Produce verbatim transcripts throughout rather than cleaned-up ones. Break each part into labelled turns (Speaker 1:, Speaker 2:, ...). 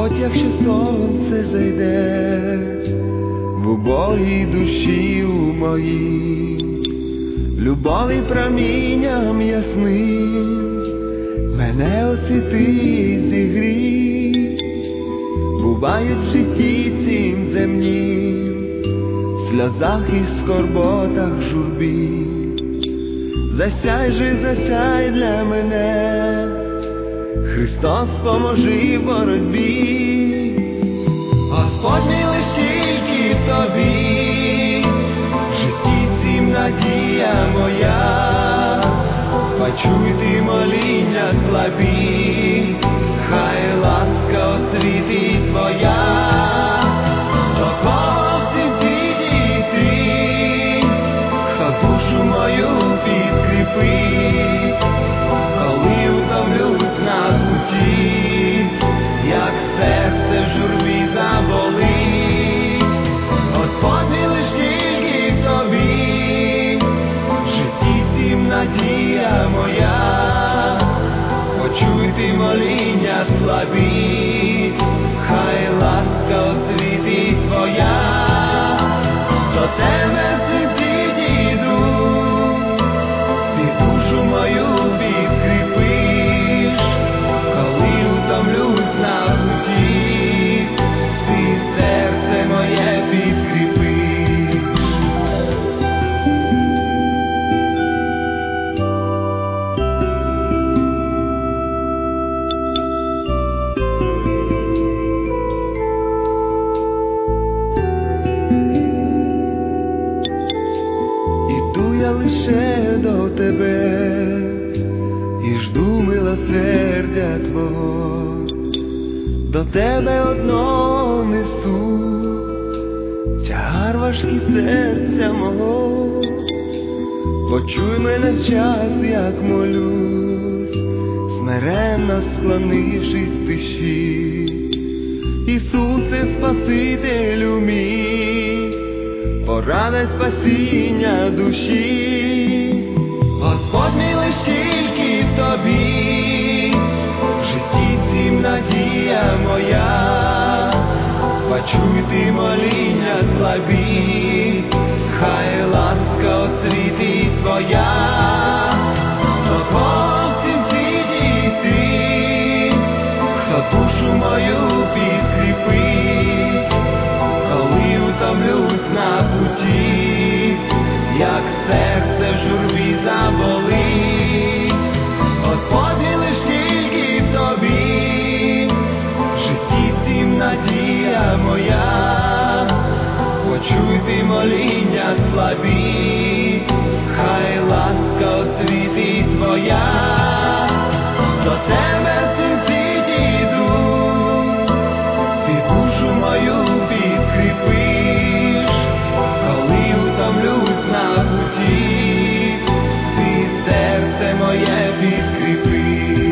Speaker 1: Господь, якщо сонце зайде в убогій душі у моїй, любові промінням ясним мене освітить, зігрій. Бувають в житті цім земнім, сльозах і скорботах журбі. Засяй же, засяй для мене, Христос, поможи в боротьбі. Господь, мій лиш тільки в тобі, в житті цім надія моя. Почуй ти моління слабі, хай ласка освітить твоя. До кого в цім світі ти, хто душу мою підкріпить, коли утомлюсь на путі, як серце в журбі заболить. Господь, мій лиш тільки в тобі, в житті цім надія моя. Почуй ти моління слабі, хай ласка освітить твоя. До тебе в цім світі йду, ти душу мою підкріпиш, коли утомлюсь на путі, ти серце моє підкріпиш. Іду я лише до тебе і жду милосердя твого, до тебе одно несу тягар важкий серця мого. Почуй мене в час, як молюсь, смиренно склонившись в тиші. Ісусе, Спасителю мій, поради спасіння душі. Господь, мій лиш тільки в тобі, в житті цім надія моя. Почуй ти моління слабі, хай ласка освітить твоя. До кого в цім світі ти, хто душу мою підкріпить, коли утомлюсь на путі, як серце в журбі заболить. Господь, мій лиш тільки в тобі, в житті цім надія моя. Почуй ти моління слабі, хай ласка освітить твоя. До тебе в цім світі йду, ти душу мою підкріпиш, коли утомлюсь на путі, ти серце моє підкріпиш.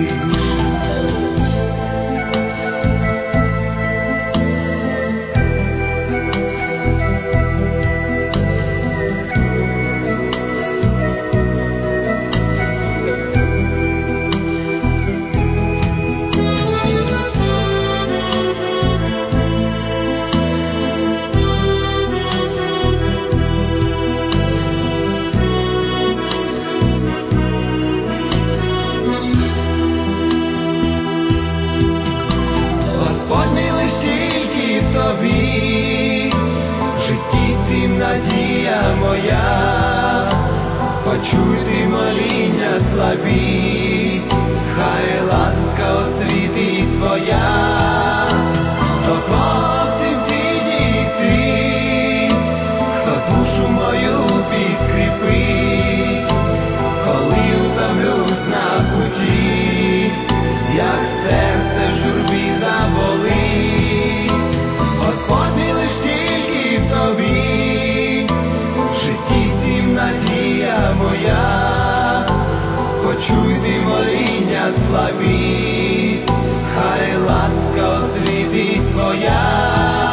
Speaker 1: Господь, мій лиш тільки в тобі, в житті цім надія моя. Почуй ти моління слабі, хай ласка освітить твоя. До кого в цім світі ти, хто душу мою підкріпить, коли утомлюсь на путі, як серце в журбі заболить. Господь, мій лиш тільки в тобі, в житті цім надія моя. Почуй ти моління слабі, хай ласка освітить твоя.